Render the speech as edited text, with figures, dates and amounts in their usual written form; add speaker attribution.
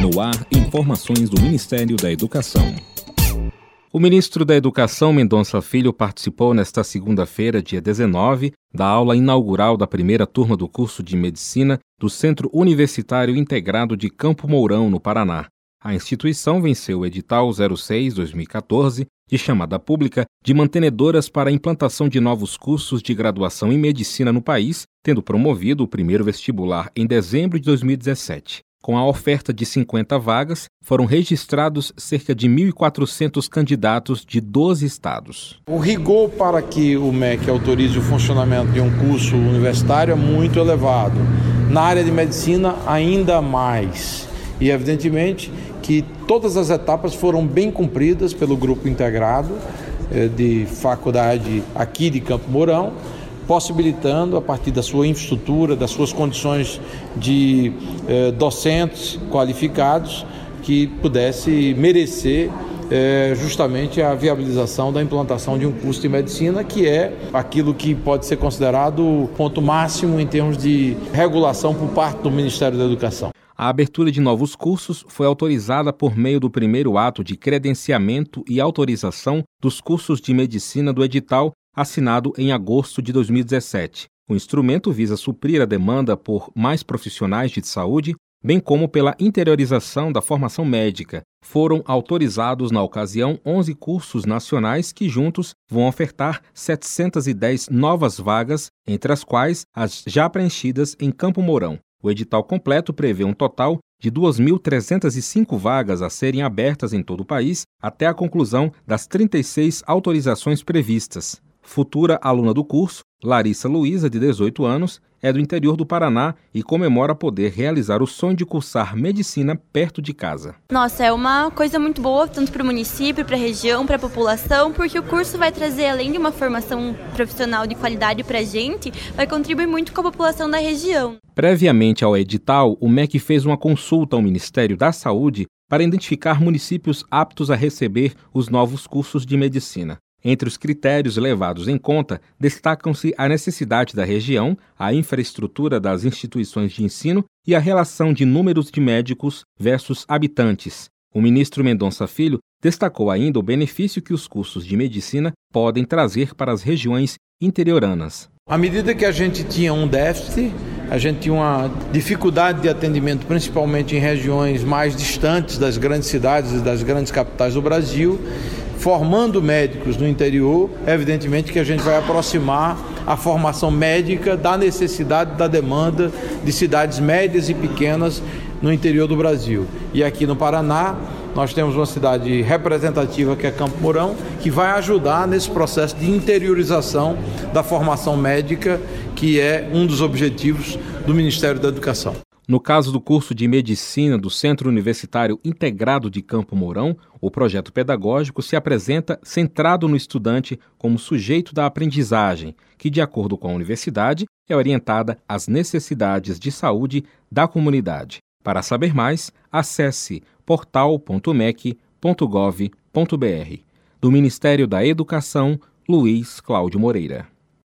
Speaker 1: No ar, informações do Ministério da Educação. O ministro da Educação, Mendonça Filho, participou nesta segunda-feira, dia 19, da aula inaugural da primeira turma do curso de Medicina do Centro Universitário Integrado de Campo Mourão, no Paraná. A instituição venceu o edital 06-2014, de chamada pública, de mantenedoras para a implantação de novos cursos de graduação em medicina no país, tendo promovido o primeiro vestibular em dezembro de 2017. Com a oferta de 50 vagas, foram registrados cerca de 1.400 candidatos de 12 estados.
Speaker 2: O rigor para que o MEC autorize o funcionamento de um curso universitário é muito elevado. Na área de medicina, ainda mais. E, evidentemente, que todas as etapas foram bem cumpridas pelo grupo integrado de faculdade aqui de Campo Mourão, possibilitando, a partir da sua infraestrutura, das suas condições de docentes qualificados, que pudesse merecer justamente a viabilização da implantação de um curso de medicina, que é aquilo que pode ser considerado o ponto máximo em termos de regulação por parte do Ministério da Educação.
Speaker 1: A abertura de novos cursos foi autorizada por meio do primeiro ato de credenciamento e autorização dos cursos de medicina do edital, assinado em agosto de 2017. O instrumento visa suprir a demanda por mais profissionais de saúde, bem como pela interiorização da formação médica. Foram autorizados, na ocasião, 11 cursos nacionais que juntos vão ofertar 710 novas vagas, entre as quais as já preenchidas em Campo Mourão. O edital completo prevê um total de 2.305 vagas a serem abertas em todo o país até a conclusão das 36 autorizações previstas. Futura aluna do curso, Larissa Luiza, de 18 anos, é do interior do Paraná e comemora poder realizar o sonho de cursar medicina perto de casa.
Speaker 3: Nossa, é uma coisa muito boa, tanto para o município, para a região, para a população, porque o curso vai trazer, além de uma formação profissional de qualidade para a gente, vai contribuir muito com a população da região.
Speaker 1: Previamente ao edital, o MEC fez uma consulta ao Ministério da Saúde para identificar municípios aptos a receber os novos cursos de medicina. Entre os critérios levados em conta, destacam-se a necessidade da região, a infraestrutura das instituições de ensino e a relação de números de médicos versus habitantes. O ministro Mendonça Filho destacou ainda o benefício que os cursos de medicina podem trazer para as regiões interioranas.
Speaker 2: À medida que a gente tinha um déficit, a gente tinha uma dificuldade de atendimento, principalmente em regiões mais distantes das grandes cidades e das grandes capitais do Brasil, formando médicos no interior, evidentemente que a gente vai aproximar a formação médica da necessidade, da demanda de cidades médias e pequenas no interior do Brasil. E aqui no Paraná, nós temos uma cidade representativa que é Campo Mourão, que vai ajudar nesse processo de interiorização da formação médica, que é um dos objetivos do Ministério da Educação.
Speaker 1: No caso do curso de Medicina do Centro Universitário Integrado de Campo Mourão, o projeto pedagógico se apresenta centrado no estudante como sujeito da aprendizagem, que, de acordo com a universidade, é orientada às necessidades de saúde da comunidade. Para saber mais, acesse portal.mec.gov.br. Do Ministério da Educação, Luiz Cláudio Moreira.